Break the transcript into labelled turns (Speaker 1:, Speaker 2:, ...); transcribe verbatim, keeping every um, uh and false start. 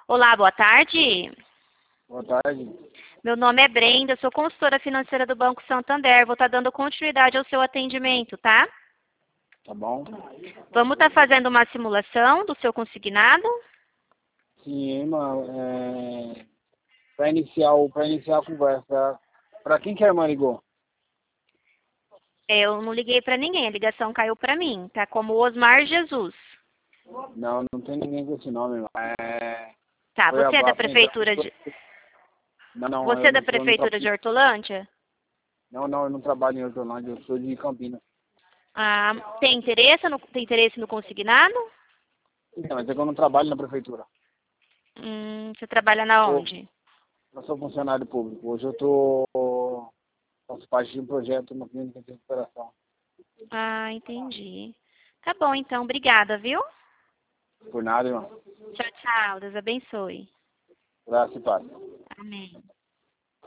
Speaker 1: Olá, boa tarde.
Speaker 2: Boa tarde.
Speaker 1: Meu nome é Brenda, sou consultora financeira do Banco Santander. Vou estar dando continuidade ao seu atendimento, tá?
Speaker 2: Tá bom?
Speaker 1: Vamos estar fazendo uma simulação do seu consignado?
Speaker 2: Sim, irmã, é... para iniciar, o- pra iniciar a conversa, para quem que a irmã ligou?
Speaker 1: Eu não liguei para ninguém, a ligação caiu para mim, tá? Como Osmar Jesus.
Speaker 2: Não, não tem ninguém com esse nome, irmã. É...
Speaker 1: Tá,
Speaker 2: Foi a,
Speaker 1: você é da
Speaker 2: a central
Speaker 1: prefeitura de...
Speaker 2: Não, não,
Speaker 1: Você
Speaker 2: eu
Speaker 1: é da
Speaker 2: não, sou, eu não,
Speaker 1: prefeitura de
Speaker 2: tra...
Speaker 1: Hortolândia?
Speaker 2: não, não, eu não trabalho em Hortolândia, eu sou de Campinas.
Speaker 1: Ah, tem interesse no, tem interesse no consignado?
Speaker 2: Então, mas é que eu não trabalho na prefeitura.
Speaker 1: Hum, você trabalha na
Speaker 2: Eu,
Speaker 1: onde?
Speaker 2: eu sou funcionário público. Hoje eu tô... faço parte de um projeto na clínica de recuperação.
Speaker 1: Ah, entendi. Tá bom, então. Obrigada, viu?
Speaker 2: Por nada, irmã.
Speaker 1: Tchau, tchau. Deus abençoe.
Speaker 2: Graças e paz.
Speaker 1: Amém.